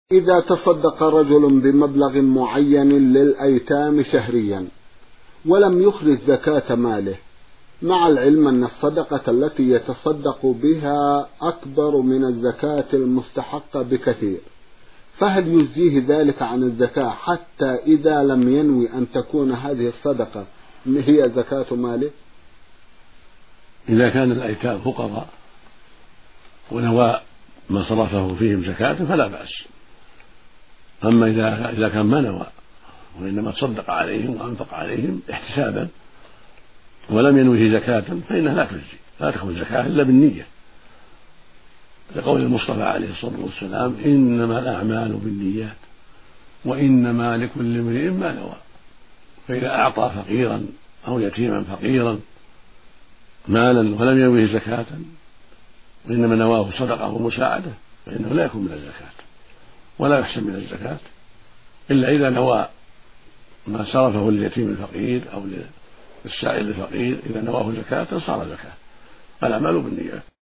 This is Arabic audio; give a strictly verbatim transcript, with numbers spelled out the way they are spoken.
إذا تصدق رجل بمبلغ معين للأيتام شهريا ولم يخرج زكاة ماله، مع العلم أن الصدقة التي يتصدق بها أكبر من الزكاة المستحقة بكثير، فهل يجزيه ذلك عن الزكاة حتى إذا لم ينوي أن تكون هذه الصدقة هي زكاة ماله؟ إذا كان الأيتام فقراء ونوى ما صرفه فيهم زكاة فلا بأس. أما إذا إذا كان ما نوى وإنما تصدق عليهم وأنفق عليهم احتسابا ولم ينوه زكاة فإنها لا تجزي، لا تكون زكاة إلا بالنية، لقول المصطفى عليه الصلاة والسلام: إنما الأعمال بالنيات وإنما لكل امرئ ما نوى. فإذا أعطى فقيرا أو يتيما فقيرا مالا ولم ينوه زكاة وإنما نواه صدقة ومساعدة فإنه لا يكون من الزكاة ولا يحسب من الزكاة إلا إذا نوى ما صرفه لليتيم الفقير أو للسائل الفقير، إذا نواه زكاة صار زكاة. الأعمال بالنيات.